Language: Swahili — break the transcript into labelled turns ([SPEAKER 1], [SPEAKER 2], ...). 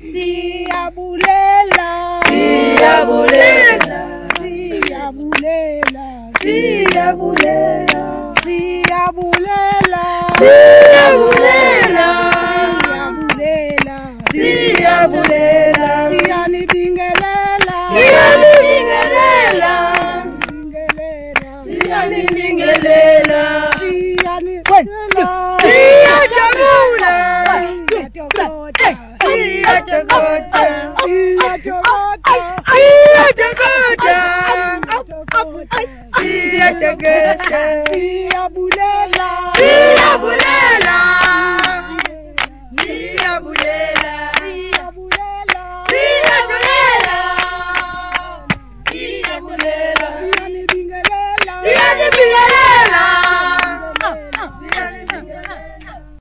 [SPEAKER 1] Siyabulela,
[SPEAKER 2] Siyabulela,
[SPEAKER 1] siyabulela,
[SPEAKER 2] Siyabulela,
[SPEAKER 1] siyabulela,
[SPEAKER 2] Siyabulela,
[SPEAKER 1] siyabulela,
[SPEAKER 2] Siyabulela,
[SPEAKER 1] siyanibingelela,
[SPEAKER 2] Siyanibingelela,
[SPEAKER 1] Siyanibingelela,
[SPEAKER 2] Siyanibingelela,
[SPEAKER 1] Siyajabula,
[SPEAKER 2] Siyajabula,
[SPEAKER 1] Siyajabula,
[SPEAKER 2] Siyajabula, Siyajabula,